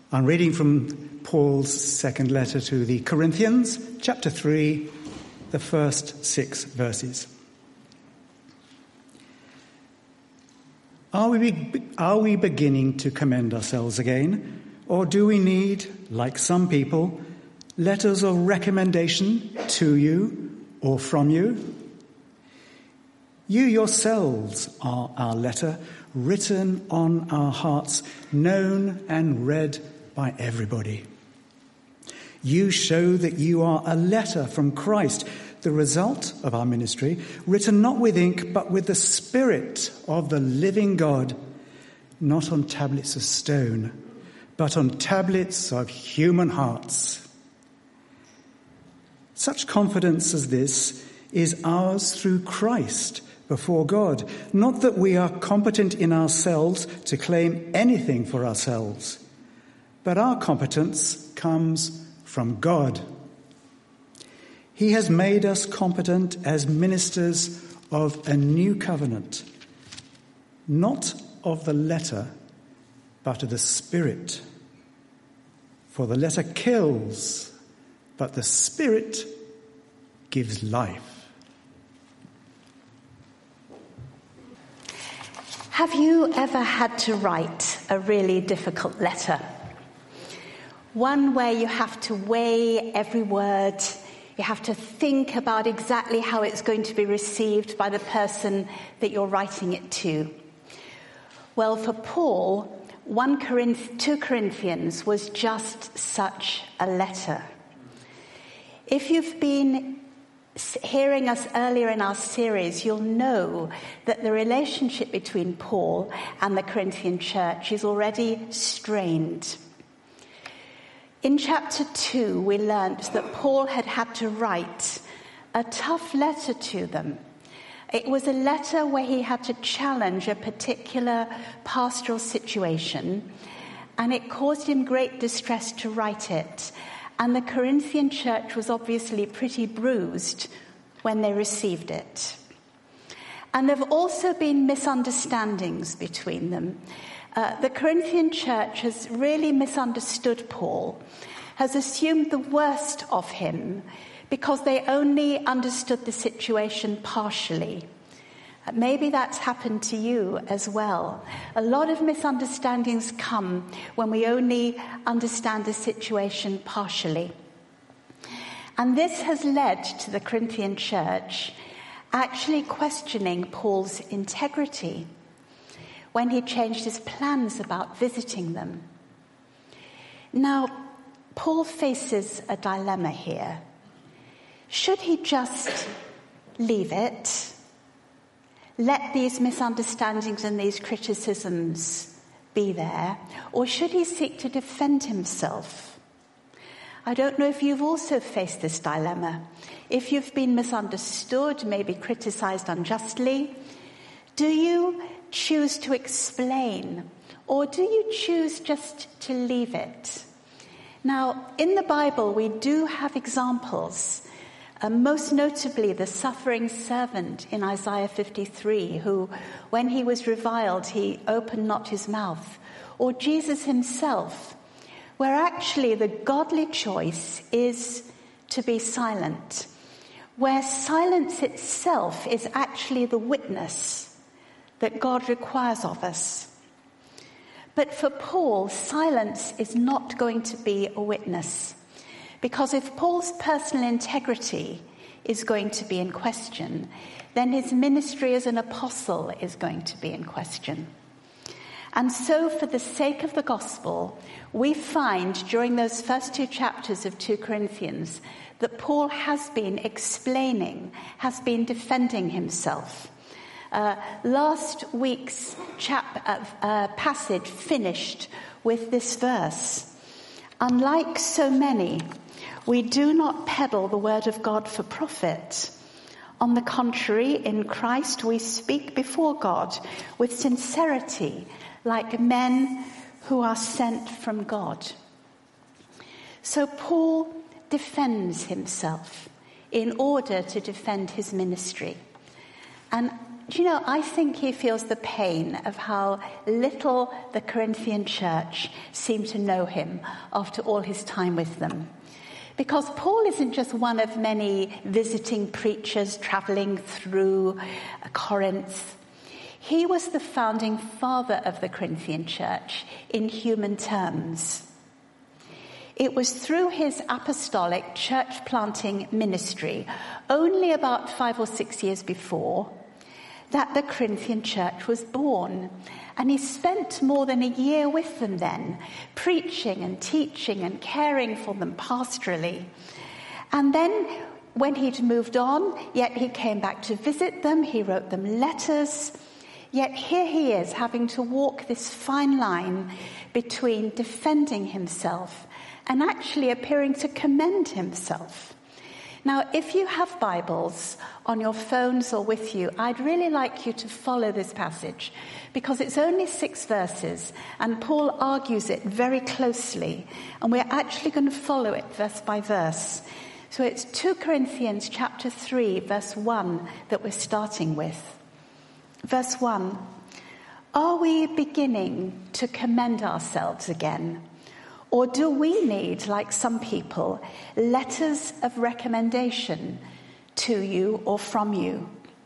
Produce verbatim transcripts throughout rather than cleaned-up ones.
I'm reading from Paul's second letter to the Corinthians, chapter three, the first six verses. Are we, are we beginning to commend ourselves again, or do we need, like some people, letters of recommendation to you or from you? You yourselves are our letter, written on our hearts, known and read by everybody. You show that you are a letter from Christ, the result of our ministry, written not with ink, but with the Spirit of the living God, not on tablets of stone, but on tablets of human hearts. Such confidence as this is ours through Christ before God, not that we are competent in ourselves to claim anything for ourselves, but our competence comes from God. He has made us competent as ministers of a new covenant, not of the letter, but of the Spirit. For the letter kills, but the Spirit gives life. Have you ever had to write a really difficult letter? One where you have to weigh every word, you have to think about exactly how it's going to be received by the person that you're writing it to. Well, for Paul, First Corinthians, Second Corinthians was just such a letter. If you've been hearing us earlier in our series, you'll know that the relationship between Paul and the Corinthian church is already strained. In chapter two, we learnt that Paul had had to write a tough letter to them. It was a letter where he had to challenge a particular pastoral situation, and it caused him great distress to write it. And the Corinthian church was obviously pretty bruised when they received it. And there have also been misunderstandings between them. Uh, the Corinthian church has really misunderstood Paul, has assumed the worst of him because they only understood the situation partially. Uh, maybe that's happened to you as well. A lot of misunderstandings come when we only understand the situation partially. And this has led to the Corinthian church actually questioning Paul's integrity when he changed his plans about visiting them. Now, Paul faces a dilemma here. Should he just leave it, let these misunderstandings and these criticisms be there, or should he seek to defend himself? I don't know if you've also faced this dilemma. If you've been misunderstood, maybe criticized unjustly, do you choose to explain, or do you choose just to leave it? Now, in the Bible, we do have examples, uh, most notably the suffering servant in Isaiah fifty-three, who, when he was reviled, he opened not his mouth, or Jesus himself, where actually the godly choice is to be silent, where silence itself is actually the witness that God requires of us. But for Paul, silence is not going to be a witness, because if Paul's personal integrity is going to be in question, then his ministry as an apostle is going to be in question. And so for the sake of the gospel, we find during those first two chapters of Second Corinthians that Paul has been explaining, has been defending himself. Uh, last week's chap, uh, uh, passage finished with this verse. Unlike so many, we do not peddle the word of God for profit. On the contrary, in Christ we speak before God with sincerity, like men who are sent from God. So Paul defends himself in order to defend his ministry. And Do you know, I think he feels the pain of how little the Corinthian church seemed to know him after all his time with them. Because Paul isn't just one of many visiting preachers traveling through Corinth. He was the founding father of the Corinthian church in human terms. It was through his apostolic church planting ministry, only about five or six years before, that the Corinthian church was born. And he spent more than a year with them then, preaching and teaching and caring for them pastorally. And then when he'd moved on, yet he came back to visit them, he wrote them letters. Yet here he is having to walk this fine line between defending himself and actually appearing to commend himself. Now, if you have Bibles on your phones or with you, I'd really like you to follow this passage because it's only six verses and Paul argues it very closely, and we're actually going to follow it verse by verse. So it's two Corinthians chapter three, verse one that we're starting with. Verse one, are we beginning to commend ourselves again? Or do we need, like some people, letters of recommendation to you or from you?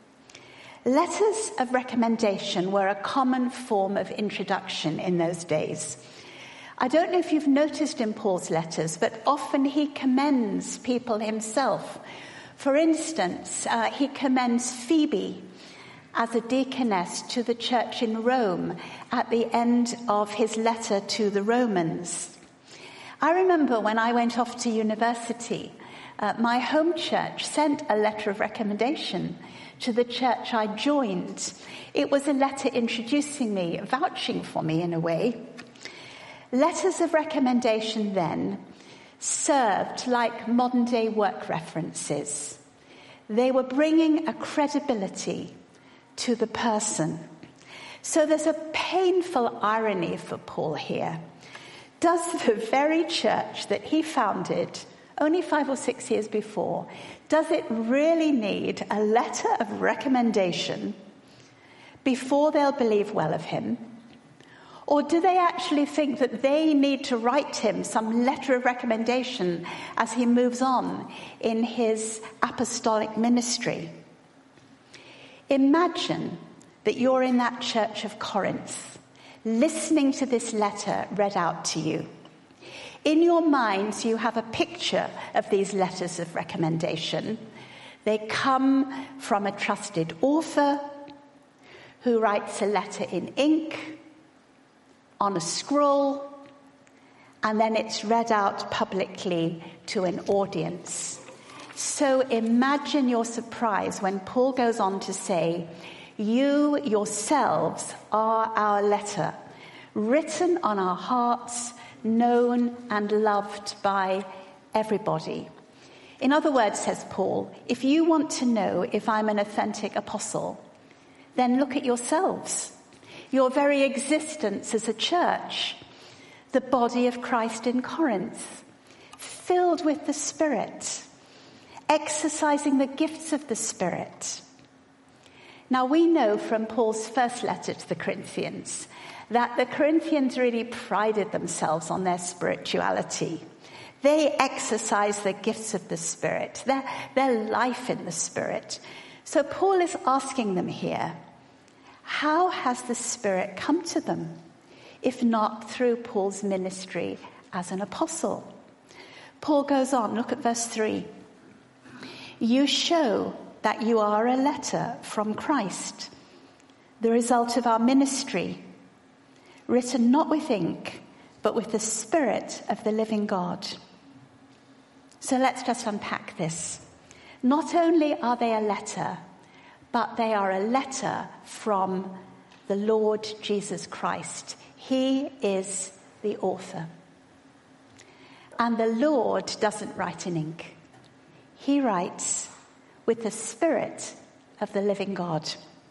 Letters of recommendation were a common form of introduction in those days. I don't know if you've noticed in Paul's letters, but often he commends people himself. For instance, uh, he commends Phoebe as a deaconess to the church in Rome at the end of his letter to the Romans. I remember when I went off to university, uh, my home church sent a letter of recommendation to the church I joined. It was a letter introducing me, vouching for me in a way. Letters of recommendation then served like modern-day work references. They were bringing a credibility to the person. So there's a painful irony for Paul here. Does the very church that he founded only five or six years before, does it really need a letter of recommendation before they'll believe well of him? Or do they actually think that they need to write him some letter of recommendation as he moves on in his apostolic ministry? Imagine that you're in that church of Corinth, listening to this letter read out to you. In your minds, you have a picture of these letters of recommendation. They come from a trusted author who writes a letter in ink on a scroll, and then it's read out publicly to an audience. So imagine your surprise when Paul goes on to say, you yourselves are our letter, written on our hearts, known and loved by everybody. In other words, says Paul, if you want to know if I'm an authentic apostle, then look at yourselves, your very existence as a church, the body of Christ in Corinth, filled with the Spirit, exercising the gifts of the Spirit. Now, we know from Paul's first letter to the Corinthians that the Corinthians really prided themselves on their spirituality. They exercise the gifts of the Spirit, their, their life in the Spirit. So Paul is asking them here, how has the Spirit come to them, if not through Paul's ministry as an apostle? Paul goes on, look at verse three. You show that you are a letter from Christ, the result of our ministry, written not with ink, but with the Spirit of the living God. So let's just unpack this. Not only are they a letter, but they are a letter from the Lord Jesus Christ. He is the author. And the Lord doesn't write in ink. He writes with the Spirit of the living God.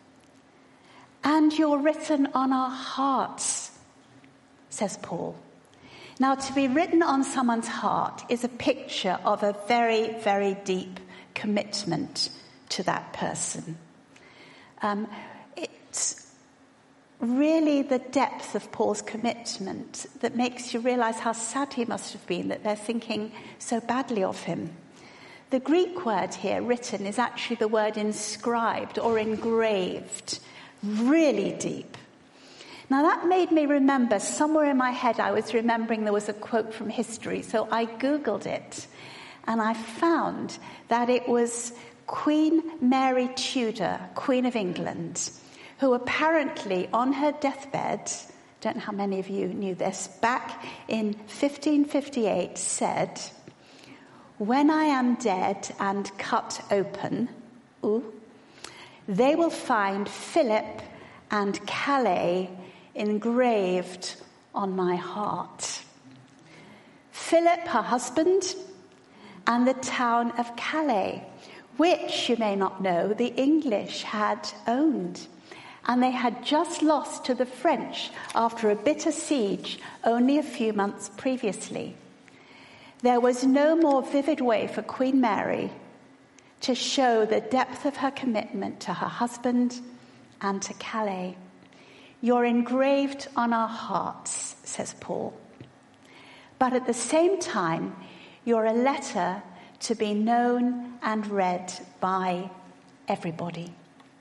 And you're written on our hearts, says Paul. Now, to be written on someone's heart is a picture of a very, very deep commitment to that person. Um, it's really the depth of Paul's commitment that makes you realize how sad he must have been that they're thinking so badly of him. The Greek word here, written, is actually the word inscribed or engraved, really deep. Now that made me remember, somewhere in my head I was remembering there was a quote from history, so I Googled it, and I found that it was Queen Mary Tudor, Queen of England, who apparently on her deathbed, don't know how many of you knew this, back in fifteen fifty-eight said, "When I am dead and cut open, ooh, they will find Philip and Calais engraved on my heart." Philip, her husband, and the town of Calais, which, you may not know, the English had owned. And they had just lost to the French after a bitter siege only a few months previously. There was no more vivid way for Queen Mary to show the depth of her commitment to her husband and to Calais. "You're engraved on our hearts," says Paul. "But at the same time, you're a letter to be known and read by everybody."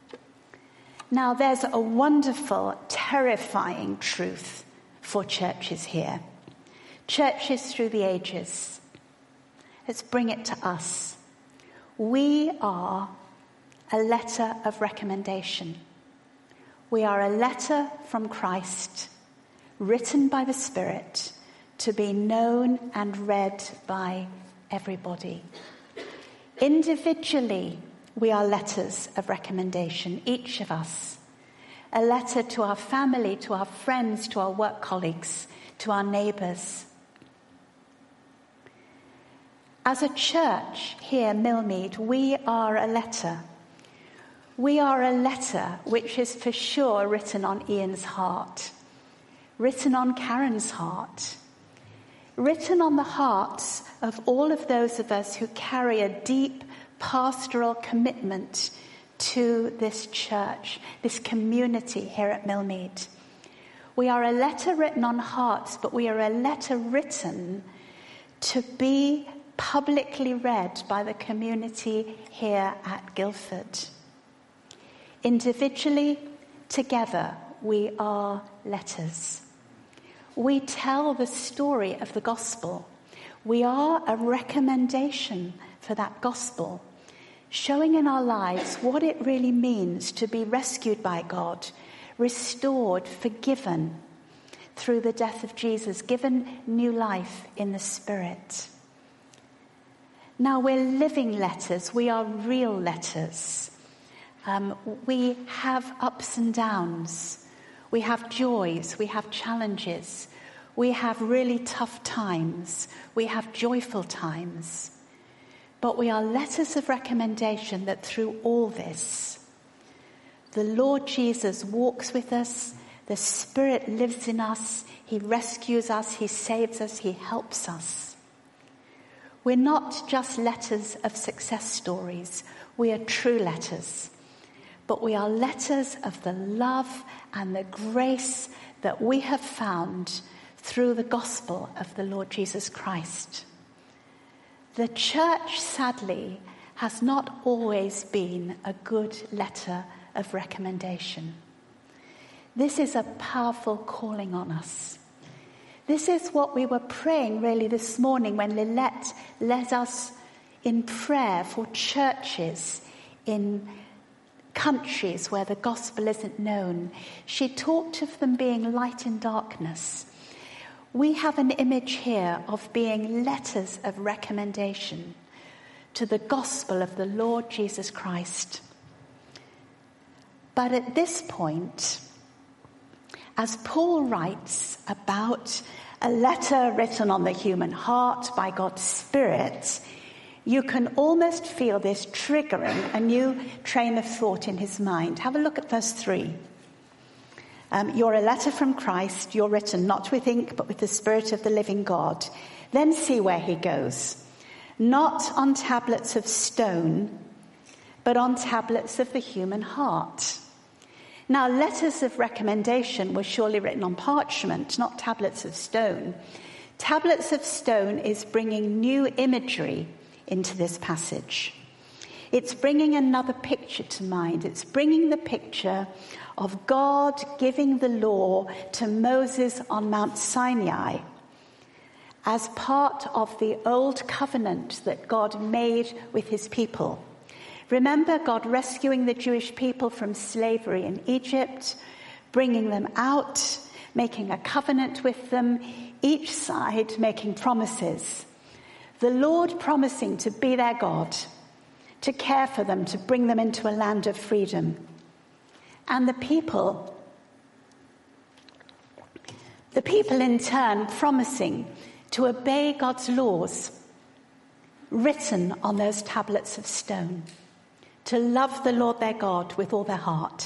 Now, there's a wonderful, terrifying truth for churches here. Churches through the ages. Let's bring it to us. We are a letter of recommendation. We are a letter from Christ, written by the Spirit, to be known and read by everybody. Individually, we are letters of recommendation, each of us. A letter to our family, to our friends, to our work colleagues, to our neighbours. As a church here, Millmead, we are a letter. We are a letter which is for sure written on Ian's heart, written on Karen's heart, written on the hearts of all of those of us who carry a deep pastoral commitment to this church, this community here at Millmead. We are a letter written on hearts, but we are a letter written to be publicly read by the community here at Guildford. Individually, together, we are letters. We tell the story of the gospel. We are a recommendation for that gospel, showing in our lives what it really means to be rescued by God, restored, forgiven through the death of Jesus, given new life in the Spirit. Now, we're living letters. We are real letters. Um, we have ups and downs. We have joys. We have challenges. We have really tough times. We have joyful times. But we are letters of recommendation that through all this, the Lord Jesus walks with us, the Spirit lives in us, he rescues us, he saves us, he helps us. We're not just letters of success stories, we are true letters. But we are letters of the love and the grace that we have found through the gospel of the Lord Jesus Christ. The church, sadly, has not always been a good letter of recommendation. This is a powerful calling on us. This is what we were praying really this morning when Lilette led us in prayer for churches in countries where the gospel isn't known. She talked of them being light in darkness. We have an image here of being letters of recommendation to the gospel of the Lord Jesus Christ. But at this point, as Paul writes about a letter written on the human heart by God's Spirit, you can almost feel this triggering a new train of thought in his mind. Have a look at verse three. Um, you're a letter from Christ, you're written not with ink, but with the Spirit of the living God. Then see where he goes. Not on tablets of stone, but on tablets of the human heart. Now, letters of recommendation were surely written on parchment, not tablets of stone. Tablets of stone is bringing new imagery into this passage. It's bringing another picture to mind. It's bringing the picture of God giving the law to Moses on Mount Sinai as part of the old covenant that God made with his people. Remember God rescuing the Jewish people from slavery in Egypt, bringing them out, making a covenant with them, each side making promises. The Lord promising to be their God, to care for them, to bring them into a land of freedom. And the people, the people in turn promising to obey God's laws written on those tablets of stone, to love the Lord their God with all their heart.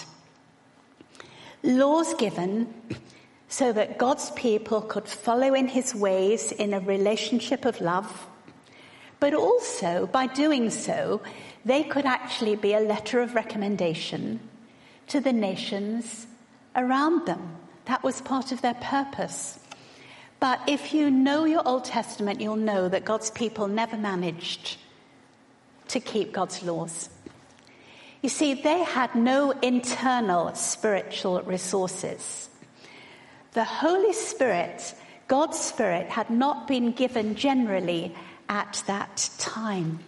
Laws given so that God's people could follow in his ways in a relationship of love, but also by doing so, they could actually be a letter of recommendation to the nations around them. That was part of their purpose. But if you know your Old Testament, you'll know that God's people never managed to keep God's laws. You see, they had no internal spiritual resources. The Holy Spirit, God's Spirit, had not been given generally at that time.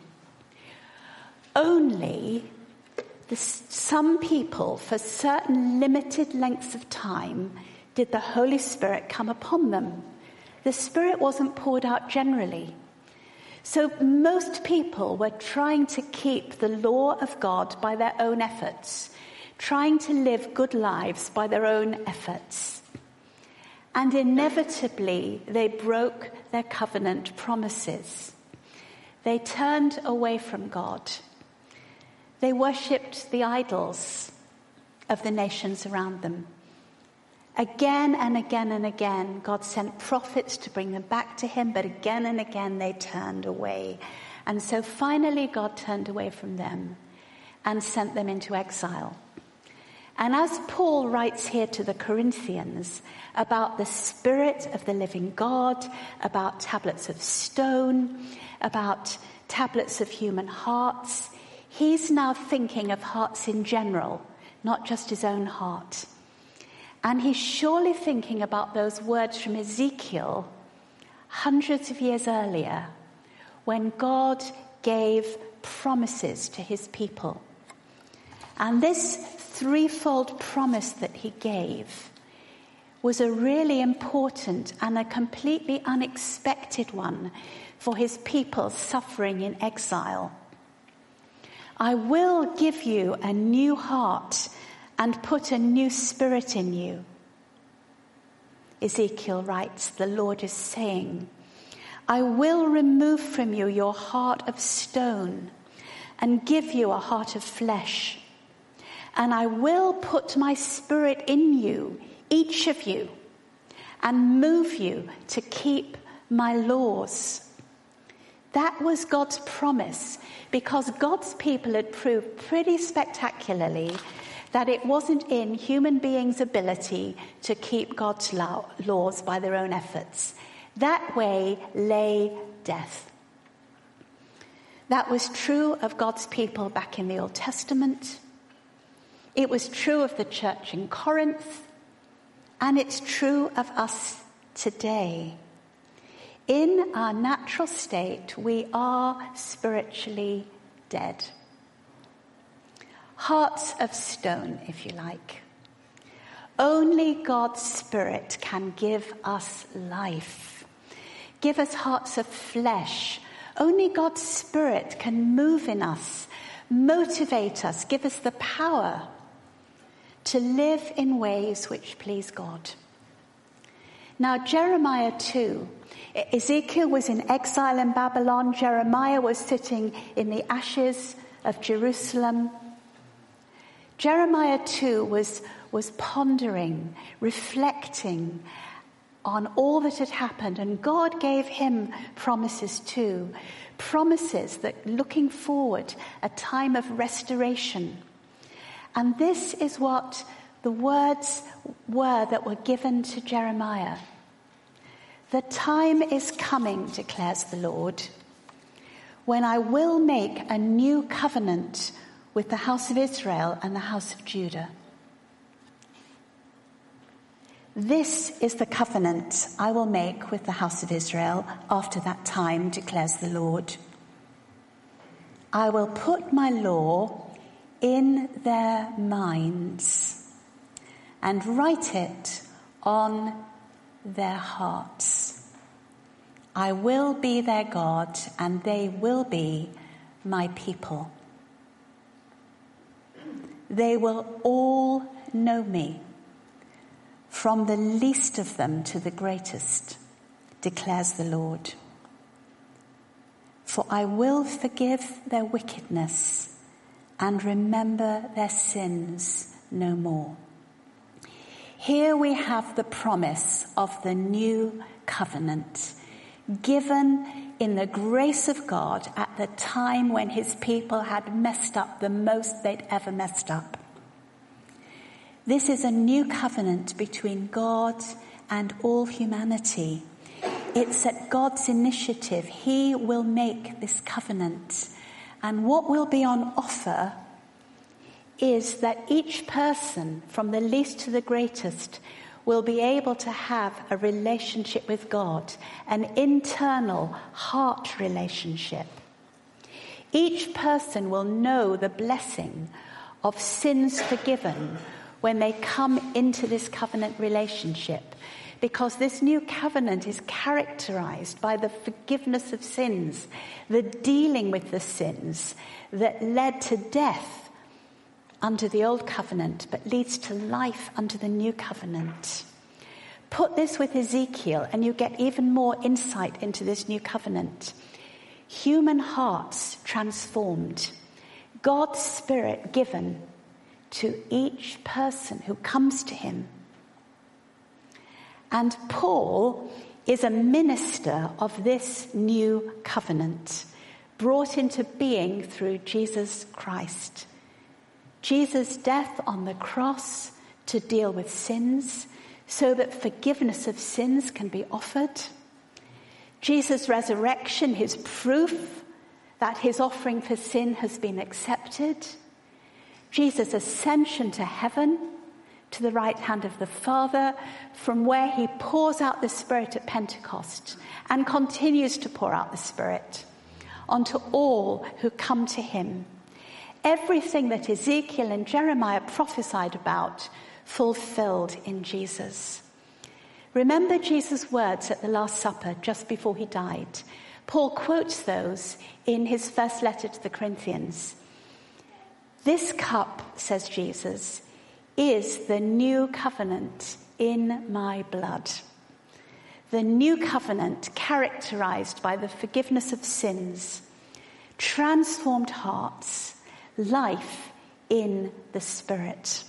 Only the, some people, for certain limited lengths of time, did the Holy Spirit come upon them. The Spirit wasn't poured out generally. So most people were trying to keep the law of God by their own efforts, trying to live good lives by their own efforts. And inevitably, they broke their covenant promises. They turned away from God. They worshipped the idols of the nations around them. Again and again and again, God sent prophets to bring them back to him, but again and again they turned away. And so finally God turned away from them and sent them into exile. And as Paul writes here to the Corinthians about the Spirit of the living God, about tablets of stone, about tablets of human hearts, he's now thinking of hearts in general, not just his own heart. And he's surely thinking about those words from Ezekiel hundreds of years earlier when God gave promises to his people. And this threefold promise that he gave was a really important and a completely unexpected one for his people suffering in exile. I will give you a new heart and put a new spirit in you. Ezekiel writes, the Lord is saying, I will remove from you your heart of stone and give you a heart of flesh. And I will put my spirit in you, each of you, and move you to keep my laws. That was God's promise, because God's people had proved pretty spectacularly that it wasn't in human beings' ability to keep God's laws by their own efforts. That way lay death. That was true of God's people back in the Old Testament. It was true of the church in Corinth, and it's true of us today. In our natural state, we are spiritually dead. Hearts of stone, if you like. Only God's Spirit can give us life. Give us hearts of flesh. Only God's Spirit can move in us, motivate us, give us the power to live in ways which please God. Now, Jeremiah two, Ezekiel was in exile in Babylon. Jeremiah was sitting in the ashes of Jerusalem. Jeremiah two was, was pondering, reflecting on all that had happened, and God gave him promises too. Promises that looking forward, a time of restoration. And this is what the words were that were given to Jeremiah. The time is coming, declares the Lord, when I will make a new covenant with the house of Israel and the house of Judah. This is the covenant I will make with the house of Israel after that time, declares the Lord. I will put my law in their minds and write it on their hearts. I will be their God, and they will be my people. They will all know me, from the least of them to the greatest, declares the Lord. For I will forgive their wickedness and remember their sins no more. Here we have the promise of the new covenant, given in the grace of God at the time when his people had messed up the most they'd ever messed up. This is a new covenant between God and all humanity. It's at God's initiative. He will make this covenant. And what will be on offer is that each person, from the least to the greatest, will be able to have a relationship with God, an internal heart relationship. Each person will know the blessing of sins forgiven when they come into this covenant relationship, because this new covenant is characterized by the forgiveness of sins, the dealing with the sins that led to death under the old covenant, but leads to life under the new covenant. Put this with Ezekiel and you get even more insight into this new covenant. Human hearts transformed, God's Spirit given to each person who comes to him. And Paul is a minister of this new covenant, brought into being through Jesus Christ. Jesus' death on the cross to deal with sins, so that forgiveness of sins can be offered. Jesus' resurrection, his proof that his offering for sin has been accepted. Jesus' ascension to heaven, to the right hand of the Father, from where he pours out the Spirit at Pentecost and continues to pour out the Spirit onto all who come to him. Everything that Ezekiel and Jeremiah prophesied about fulfilled in Jesus. Remember Jesus' words at the Last Supper just before he died. Paul quotes those in his first letter to the Corinthians. This cup, says Jesus, is the new covenant in my blood. The new covenant characterized by the forgiveness of sins, transformed hearts, life in the Spirit.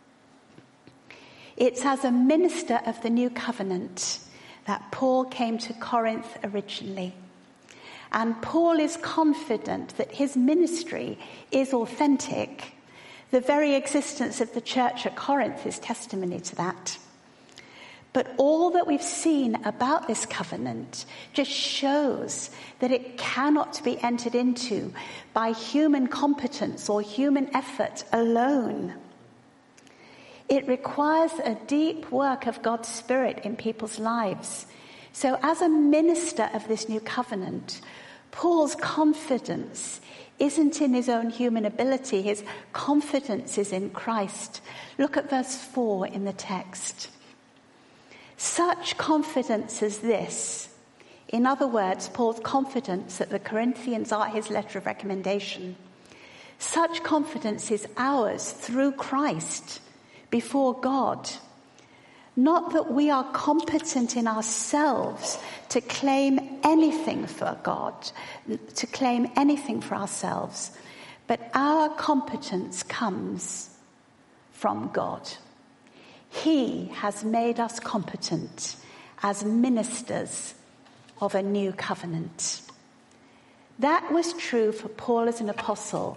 It's as a minister of the new covenant that Paul came to Corinth originally. And Paul is confident that his ministry is authentic. The very existence of the church at Corinth is testimony to that. But all that we've seen about this covenant just shows that it cannot be entered into by human competence or human effort alone. It requires a deep work of God's Spirit in people's lives. So as a minister of this new covenant, Paul's confidence isn't in his own human ability. His confidence is in Christ. Look at verse four in the text. Such confidence as this, in other words, Paul's confidence that the Corinthians are his letter of recommendation, such confidence is ours through Christ before God. Not that we are competent in ourselves to claim anything for God, to claim anything for ourselves, but our competence comes from God. He has made us competent as ministers of a new covenant. That was true for Paul as an apostle,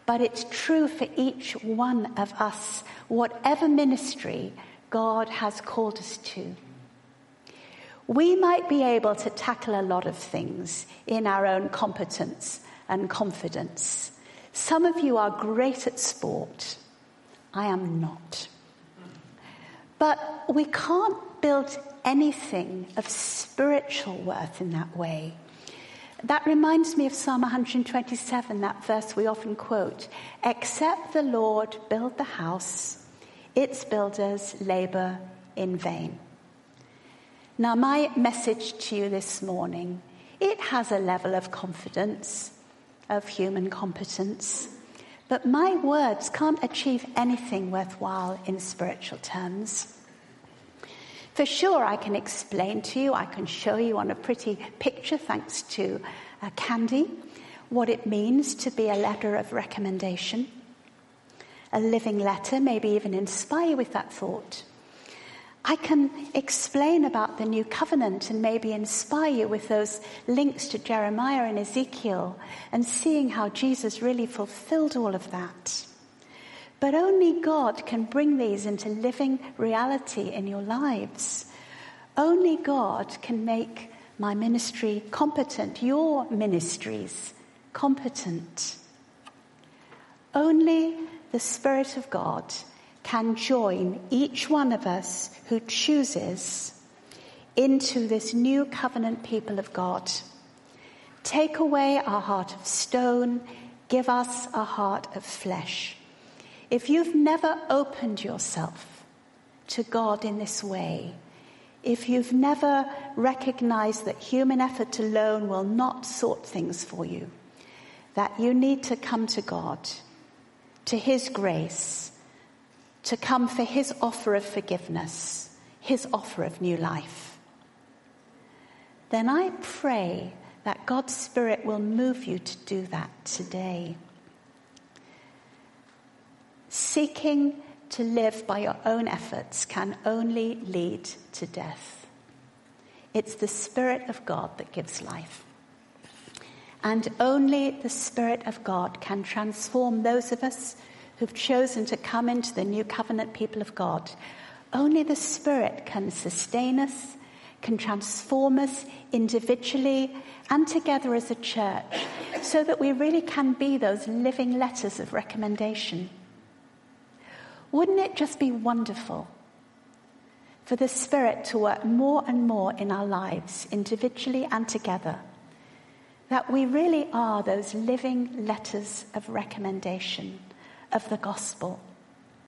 but it's true for each one of us, whatever ministry God has called us to. We might be able to tackle a lot of things in our own competence and confidence. Some of you are great at sport. I am not. But we can't build anything of spiritual worth in that way. That reminds me of Psalm one hundred twenty-seven, that verse we often quote. Except the Lord build the house, its builders labor in vain. Now, my message to you this morning, it has a level of confidence, of human competence, but my words can't achieve anything worthwhile in spiritual terms. For sure, I can explain to you, I can show you on a pretty picture, thanks to uh, Candy, what it means to be a letter of recommendation, a living letter, maybe even inspire you with that thought. I can explain about the new covenant and maybe inspire you with those links to Jeremiah and Ezekiel and seeing how Jesus really fulfilled all of that. But only God can bring these into living reality in your lives. Only God can make my ministry competent, your ministries competent. Only the Spirit of God can join each one of us who chooses into this new covenant people of God. Take away our heart of stone, give us a heart of flesh. If you've never opened yourself to God in this way, if you've never recognized that human effort alone will not sort things for you, that you need to come to God, to his grace, to come for his offer of forgiveness, his offer of new life, then I pray that God's Spirit will move you to do that today. Seeking to live by your own efforts can only lead to death. It's the Spirit of God that gives life. And only the Spirit of God can transform those of us who've chosen to come into the new covenant people of God. Only the Spirit can sustain us, can transform us individually and together as a church, so that we really can be those living letters of recommendation. Wouldn't it just be wonderful for the Spirit to work more and more in our lives, individually and together, that we really are those living letters of recommendation of the gospel